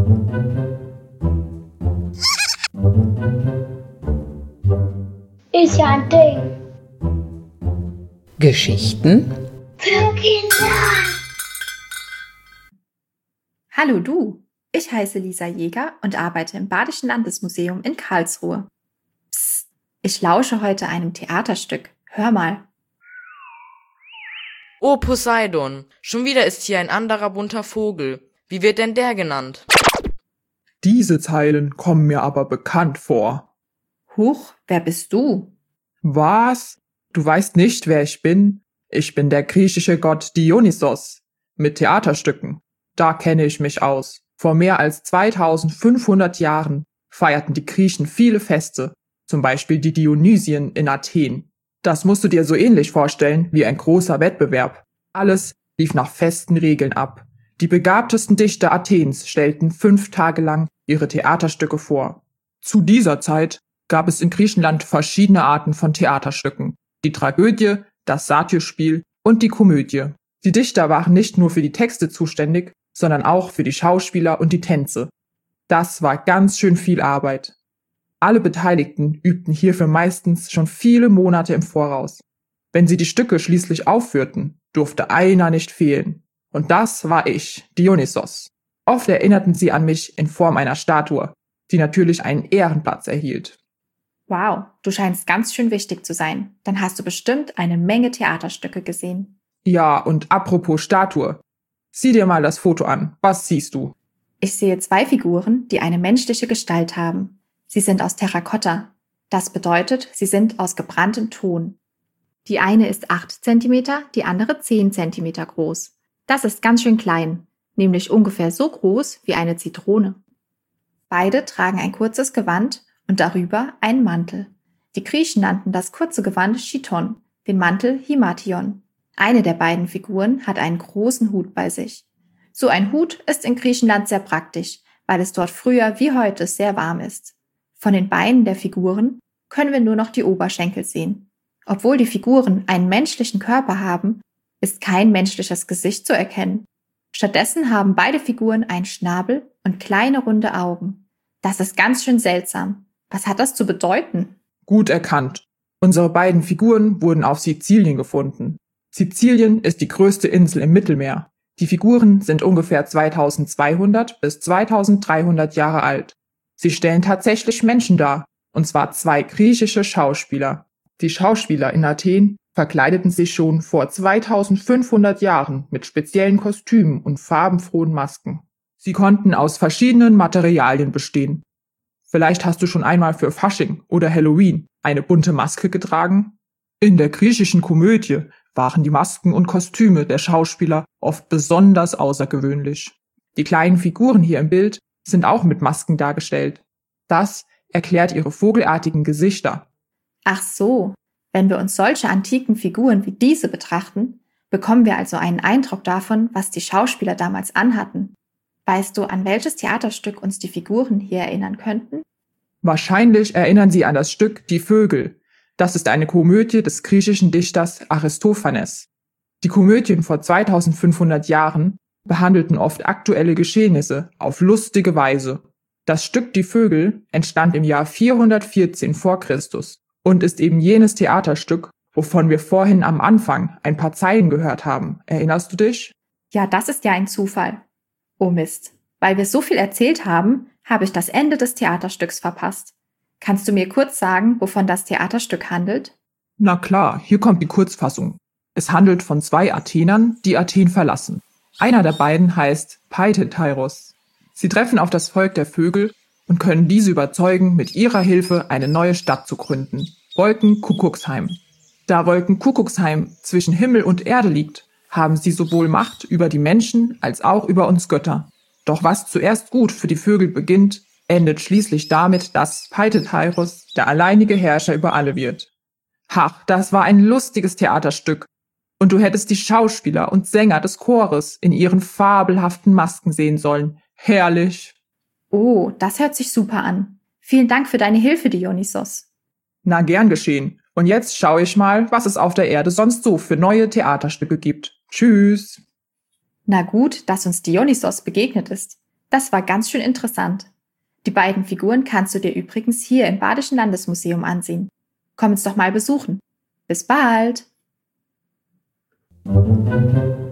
Ist ja ein Ding. Geschichten Für Kinder. Hallo du, ich heiße Lisa Jäger und arbeite im Badischen Landesmuseum in Karlsruhe. Psst, ich lausche heute einem Theaterstück. Hör mal. Oh Poseidon, schon wieder ist hier ein anderer bunter Vogel. Wie wird denn der genannt? Diese Zeilen kommen mir aber bekannt vor. Huch, wer bist du? Was? Du weißt nicht, wer ich bin? Ich bin der griechische Gott Dionysos. Mit Theaterstücken. Da kenne ich mich aus. Vor mehr als 2500 Jahren feierten die Griechen viele Feste, zum Beispiel die Dionysien in Athen. Das musst du dir so ähnlich vorstellen wie ein großer Wettbewerb. Alles lief nach festen Regeln ab. Die begabtesten Dichter Athens stellten 5 Tage lang ihre Theaterstücke vor. Zu dieser Zeit gab es in Griechenland verschiedene Arten von Theaterstücken. Die Tragödie, das Satyrspiel und die Komödie. Die Dichter waren nicht nur für die Texte zuständig, sondern auch für die Schauspieler und die Tänze. Das war ganz schön viel Arbeit. Alle Beteiligten übten hierfür meistens schon viele Monate im Voraus. Wenn sie die Stücke schließlich aufführten, durfte einer nicht fehlen. Und das war ich, Dionysos. Oft erinnerten sie an mich in Form einer Statue, die natürlich einen Ehrenplatz erhielt. Wow, du scheinst ganz schön wichtig zu sein. Dann hast du bestimmt eine Menge Theaterstücke gesehen. Ja, und apropos Statue. Sieh dir mal das Foto an. Was siehst du? Ich sehe 2 Figuren, die eine menschliche Gestalt haben. Sie sind aus Terrakotta. Das bedeutet, sie sind aus gebranntem Ton. Die eine ist 8 cm, die andere 10 cm groß. Das ist ganz schön klein, nämlich ungefähr so groß wie eine Zitrone. Beide tragen ein kurzes Gewand und darüber einen Mantel. Die Griechen nannten das kurze Gewand Chiton, den Mantel Himation. Eine der beiden Figuren hat einen großen Hut bei sich. So ein Hut ist in Griechenland sehr praktisch, weil es dort früher wie heute sehr warm ist. Von den Beinen der Figuren können wir nur noch die Oberschenkel sehen. Obwohl die Figuren einen menschlichen Körper haben, ist kein menschliches Gesicht zu erkennen. Stattdessen haben beide Figuren einen Schnabel und kleine runde Augen. Das ist ganz schön seltsam. Was hat das zu bedeuten? Gut erkannt. Unsere beiden Figuren wurden auf Sizilien gefunden. Sizilien ist die größte Insel im Mittelmeer. Die Figuren sind ungefähr 2200 bis 2300 Jahre alt. Sie stellen tatsächlich Menschen dar, und zwar 2 griechische Schauspieler. Die Schauspieler in Athen verkleideten sich schon vor 2500 Jahren mit speziellen Kostümen und farbenfrohen Masken. Sie konnten aus verschiedenen Materialien bestehen. Vielleicht hast du schon einmal für Fasching oder Halloween eine bunte Maske getragen? In der griechischen Komödie waren die Masken und Kostüme der Schauspieler oft besonders außergewöhnlich. Die kleinen Figuren hier im Bild sind auch mit Masken dargestellt. Das erklärt ihre vogelartigen Gesichter. Ach so, wenn wir uns solche antiken Figuren wie diese betrachten, bekommen wir also einen Eindruck davon, was die Schauspieler damals anhatten. Weißt du, an welches Theaterstück uns die Figuren hier erinnern könnten? Wahrscheinlich erinnern sie an das Stück Die Vögel. Das ist eine Komödie des griechischen Dichters Aristophanes. Die Komödien vor 2500 Jahren behandelten oft aktuelle Geschehnisse auf lustige Weise. Das Stück Die Vögel entstand im Jahr 414 vor Christus und ist eben jenes Theaterstück, wovon wir vorhin am Anfang ein paar Zeilen gehört haben. Erinnerst du dich? Ja, das ist ja ein Zufall. Oh Mist, weil wir so viel erzählt haben, habe ich das Ende des Theaterstücks verpasst. Kannst du mir kurz sagen, wovon das Theaterstück handelt? Na klar, hier kommt die Kurzfassung. Es handelt von 2 Athenern, die Athen verlassen. Einer der beiden heißt Peitheteiros. Sie treffen auf das Volk der Vögel und können diese überzeugen, mit ihrer Hilfe eine neue Stadt zu gründen. Wolkenkuckucksheim. Da Wolkenkuckucksheim zwischen Himmel und Erde liegt, haben sie sowohl Macht über die Menschen als auch über uns Götter. Doch was zuerst gut für die Vögel beginnt, endet schließlich damit, dass Peitheteiros der alleinige Herrscher über alle wird. Ach, das war ein lustiges Theaterstück. Und du hättest die Schauspieler und Sänger des Chores in ihren fabelhaften Masken sehen sollen. Herrlich. Oh, das hört sich super an. Vielen Dank für deine Hilfe, Dionysos. Na, gern geschehen. Und jetzt schaue ich mal, was es auf der Erde sonst so für neue Theaterstücke gibt. Tschüss. Na gut, dass uns Dionysos begegnet ist. Das war ganz schön interessant. Die beiden Figuren kannst du dir übrigens hier im Badischen Landesmuseum ansehen. Komm uns doch mal besuchen. Bis bald!